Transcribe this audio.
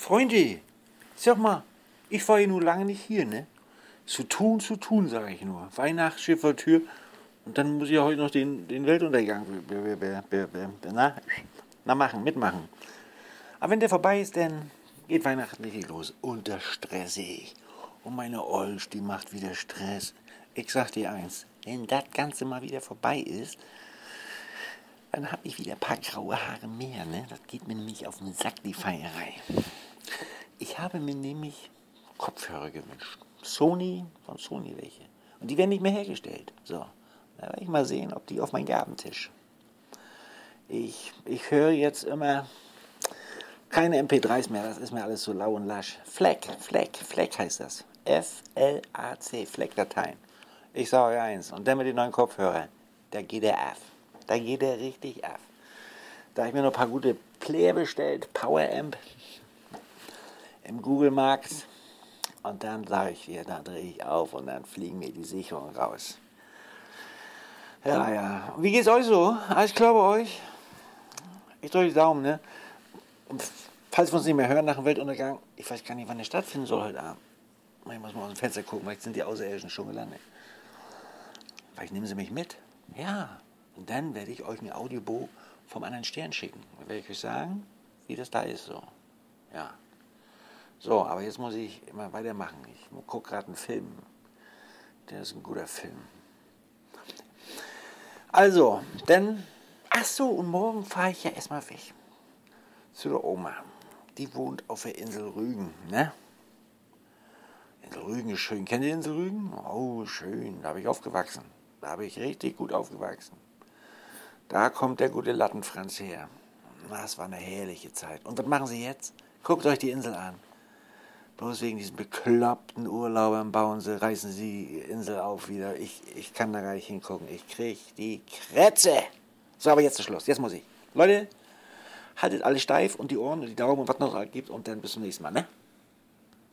Freunde, sag mal, ich war ja nur lange nicht hier, ne? Zu tun, sage ich nur. Weihnachten steht vor der Tür und dann muss ich ja heute noch den Weltuntergang mitmachen. Aber wenn der vorbei ist, dann geht Weihnachten richtig los. Und da stresse ich. Und meine Olsch, die macht wieder Stress. Ich sag dir eins, wenn das Ganze mal wieder vorbei ist, dann habe ich wieder ein paar graue Haare mehr, ne? Das geht mir nämlich auf den Sack, die Feierei. Ich habe mir nämlich Kopfhörer gewünscht. Von Sony welche. Und die werden nicht mehr hergestellt. So, da werde ich mal sehen, ob die auf meinen Gabentisch. Ich höre jetzt immer keine MP3s mehr, das ist mir alles so lau und lasch. Fleck heißt das. F-L-A-C, Fleck-Dateien. Ich sage eins, und dann mit den neuen Kopfhörern, da geht der af. Da geht der richtig af. Da habe ich mir noch ein paar gute Player bestellt, Power-Amp im Google-Markt. Und dann sage ich dir, da drehe ich auf und dann fliegen mir die Sicherungen raus. Ja. Wie geht's euch so? Alles klar bei euch? Ich drücke die Daumen, ne? Und falls wir uns nicht mehr hören nach dem Weltuntergang, ich weiß gar nicht, wann der stattfinden soll heute Abend. Ich muss mal aus dem Fenster gucken, vielleicht sind die Außerirdischen schon gelandet. Vielleicht nehmen sie mich mit. Ja. Und dann werde ich euch ein Audiobo vom anderen Stern schicken. Dann werde ich euch sagen, wie das da ist so. Ja. So, aber jetzt muss ich immer weitermachen. Ich gucke gerade einen Film. Der ist ein guter Film. Also, dann, und morgen fahre ich ja erstmal weg. Zu der Oma. Die wohnt auf der Insel Rügen, ne? Insel Rügen ist schön. Kennt ihr Insel Rügen? Oh, schön. Da habe ich aufgewachsen. Da habe ich richtig gut aufgewachsen. Da kommt der gute Lattenfranz her. Das war eine herrliche Zeit. Und was machen sie jetzt? Guckt euch die Insel an. Bloß wegen diesen bekloppten Urlaubern reißen sie die Insel auf wieder. Ich kann da gar nicht hingucken. Ich krieg die Krätze. So, aber jetzt ist Schluss. Jetzt muss ich. Leute, haltet alle steif und die Ohren und die Daumen und was noch gibt. Und dann bis zum nächsten Mal, ne?